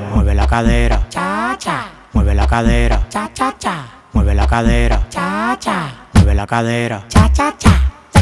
Mueve la cadera, cha cha, mueve la cadera, cha cha cha, mueve la cadera, cha cha, mueve la cadera. cha cha cha.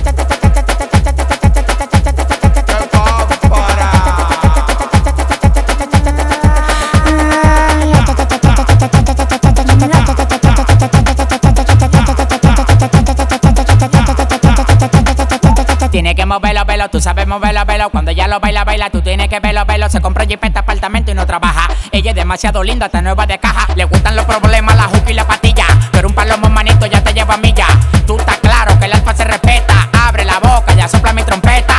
Tienes que moverlo, velo, tú sabes moverlo, velo. Cuando ella lo baila, baila, tú tienes que verlo, velo. Se compró jipeta, apartamento y no trabaja. Ella es demasiado linda, está nueva de caja. Le gustan los problemas, la juca y la patilla. Pero un palomo manito ya te lleva a milla. Tú estás claro que el alfa se respeta. Abre la boca, ya sopla mi trompeta.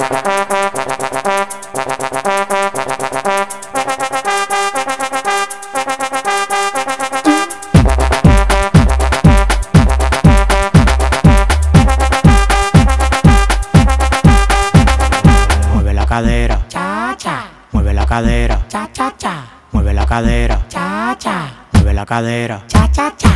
Cadera, Cha cha, mueve la cadera, cha cha cha, mueve la cadera, cha cha, mueve la cadera. cha cha cha.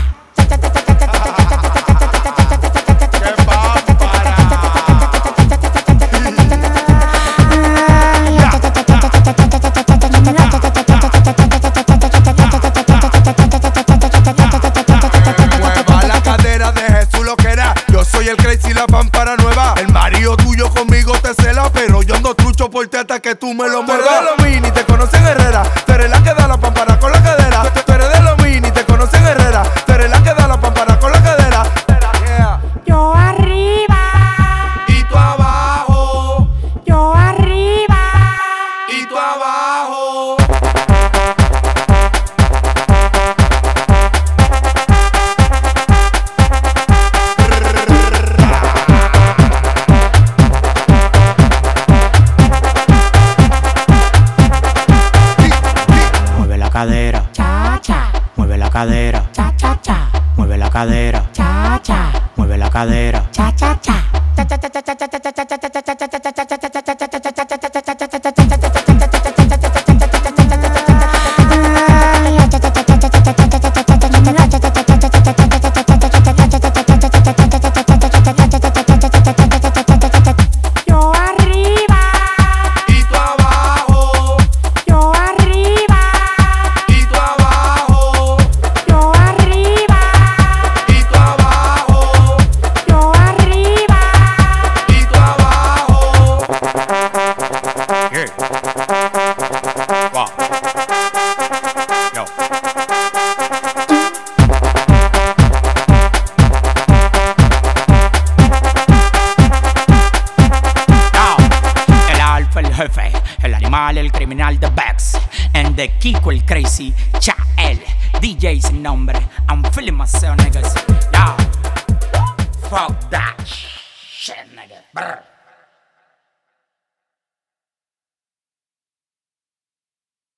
Mueva la cadera de Jesús lo que era. Yo soy el crazy, la pámpara nueva. El marido tuyo conmigo te cela, pero yo ando trucho por ti hasta que tú me lo muevas. Tú eres de los mini, te conocen Herrera. Tú eres la que da la pámpara con la cadera. Tú eres de los mini, te conocen Herrera. Tú eres la que da la pámpara con la cadera. Yeah. Yo arriba, Y tú abajo, yo arriba. y tú abajo. Mueve la cadera, Cha cha, mueve la cadera, cha cha cha, mueve la cadera, cha cha, mueve la cadera. cha cha cha. Yo arriba, Y tú abajo, yo arriba, y tú abajo, yo arriba, y tú abajo, yo arriba. y tú abajo. Yeah. Wow. Yo. El alfa, el jefe, el animal, el criminal, the Bex. And the Kiko, el crazy, cha, el DJ sin nombre. I'm feeling myself, niggas. Yo, fuck that shit, nigga. Brr.